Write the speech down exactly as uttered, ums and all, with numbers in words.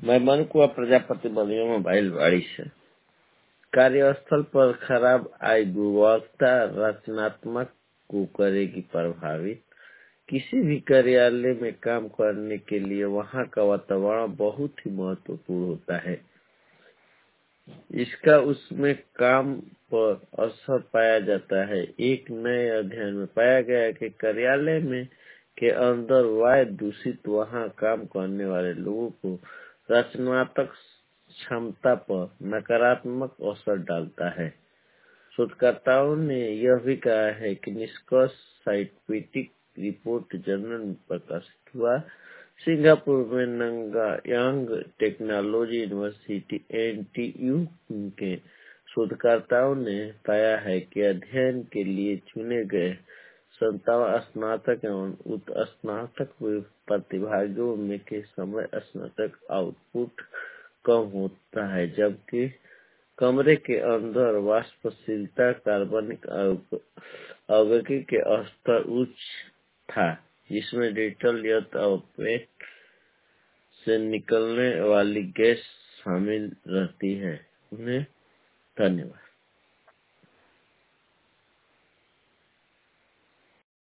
मैं मनुकुआ प्रजापति बलिया मोबाइल वाड़ी से। कार्यस्थल पर खराब आय गुणवत्ता रचनात्मक को करेगी प्रभावित। किसी भी कार्यालय में काम करने के लिए वहाँ का वातावरण बहुत ही महत्वपूर्ण होता है। इसका उसमें काम पर असर पाया जाता है। एक नए अध्ययन में पाया गया है कि कार्यालय में के अंदर वायु दूषित वहाँ काम करने वाले लोगों को रचनात्मक क्षमता पर नकारात्मक असर डालता है। शोधकर्ताओं ने यह भी कहा है कि निष्कर्ष साइंटिफिक रिपोर्ट जर्नल में प्रकाशित हुआ। सिंगापुर में Nanyang Technology University N T U के शोधकर्ताओं ने पाया है कि अध्ययन के लिए चुने गए संतावन स्नातक एवं उत्तर स्नातक प्रतिभागियों में के समय स्नातक आउटपुट कम होता है, जबकि कमरे के अंदर वाष्पशीलता कार्बनिक यौगिक के स्तर उच्च था, जिसमें डिजिटल यंत्र और पेट से निकलने वाली गैस शामिल रहती है। उन्हें धन्यवाद।